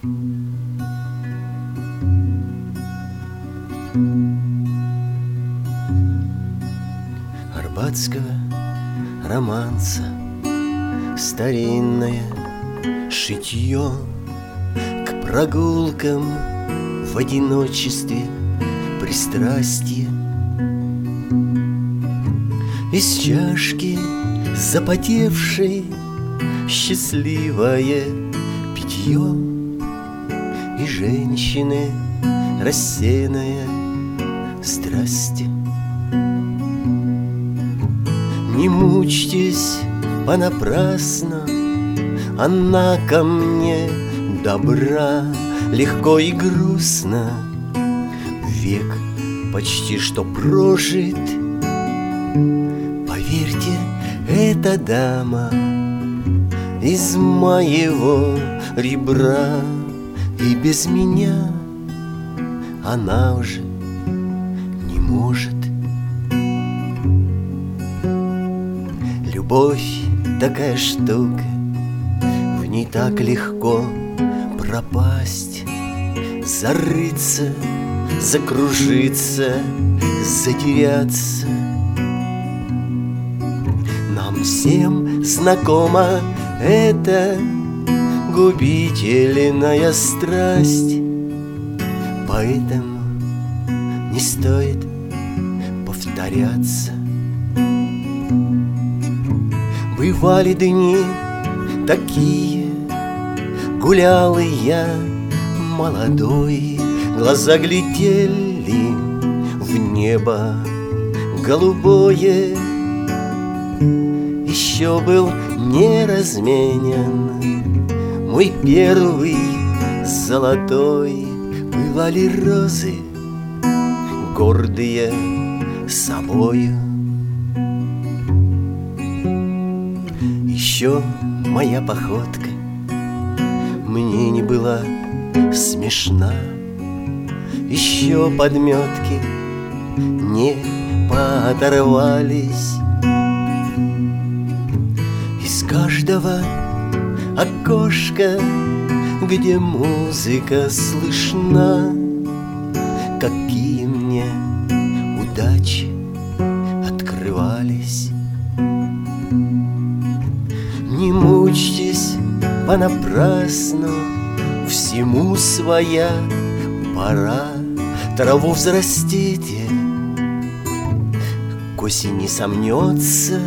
Арбатского романса старинное шитье к прогулкам в одиночестве пристрастие. Из чашки запотевшей счастливое питье, и женщины рассеянная страсти. Не мучьтесь понапрасну, она ко мне добра, легко и грустно. Век почти что прожит. Поверьте, эта дама из моего ребра, и без меня она уже не может. Любовь такая штука, в ней так легко пропасть, зарыться, закружиться, затеряться. Нам всем знакома эта губительная страсть, поэтому не стоит повторяться. Бывали дни такие, гулял и я молодой, глаза глядели в небо голубое. Еще был не разменен мой первый золотой. Бывали розы, гордые собою. Еще моя походка мне не была смешна, еще подметки не пооторвались. Из каждого окошка, где музыка слышна, какие мне удачи открывались. Не мучьтесь понапрасну, всему своя пора. Траву взрастите, к осени сомнется.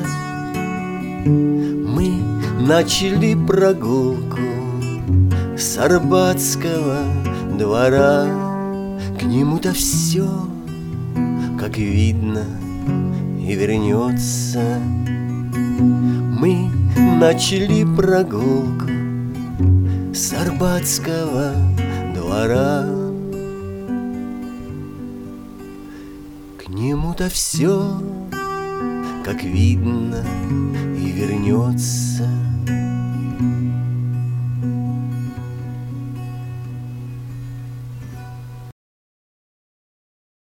Мы начали прогулку с Арбатского двора. К нему-то все, как видно, и вернется. Мы начали прогулку с Арбатского двора. К нему-то все, как видно, и вернется.